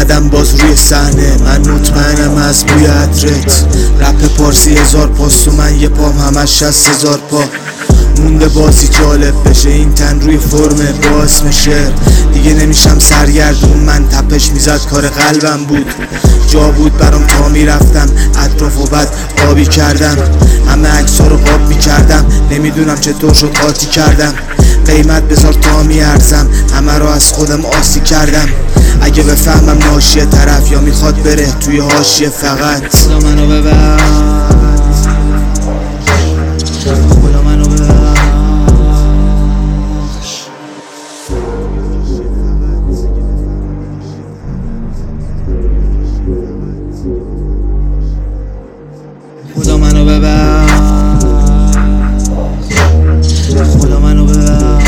اومدم باز روی صحنه، من مطمئنم از بوی عطرت. رپ پارسی 1000 پاست و من یه پام همش 60,000 پا. مونده بازی جالب بشه، این تن روی فرمه با اسم شعر. دیگه نمیشم سرگردون، من تپش میزد کار قلبم بود. جا بود برام تا میرفتم اطراف و بعد آبی کردم. همه عکس‌ها رو قاب میکردم، نمیدونم چطور شد قاطی کردم. قیمت بذار تا میارزم، همه رو از خودم آسی کردم. اگه بفهمم ناشیه طرف یا میخواد بره توی حاشیه، فقط خدا منو ببر، خدا منو ببر. خدا منو ببر، خدا منو ببر.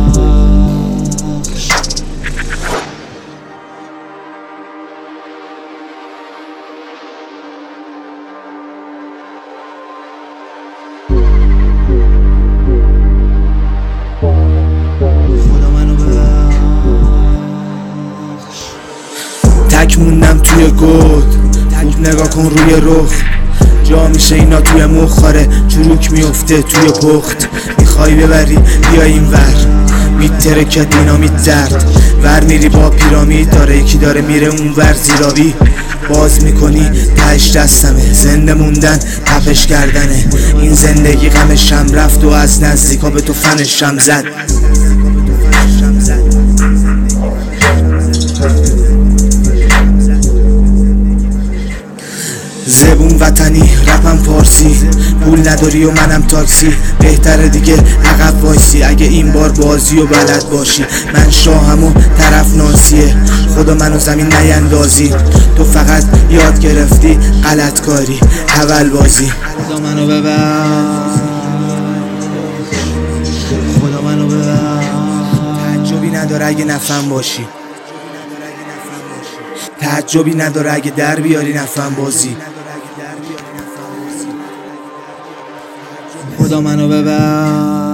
تک موندم توی گود، خوب نگاه کن روی رخ. جا میشه اینا توی مخاره، چروک میفته توی پخت. میخوای ببری بیا این ور، میترکه دینامیت زرد. ور میری با پیرامید، داره یکی داره میره اون ور زیرابی. باز میکنی تهش دستمه، زنده موندن تپش کردنه. این زندگی غمشم رفت و از نزدیکا به تو فنشم زد. زبون وطنی رپم فارسی، پول نداری و منم تاکسی. بهتره دیگه عقب وایسی اگه این بار بازی و بلد باشی. من شاهم و طرف ناسیه، خدا منو زمین نیندازی. تو فقط یاد گرفتی غلط کاری، حول بازی. خدا منو ببر، خدا منو ببر. تعجبی نداره اگه نفهم باشی، تعجبی نداره اگه در بیاری نفهم بازی. خدا منو ببر.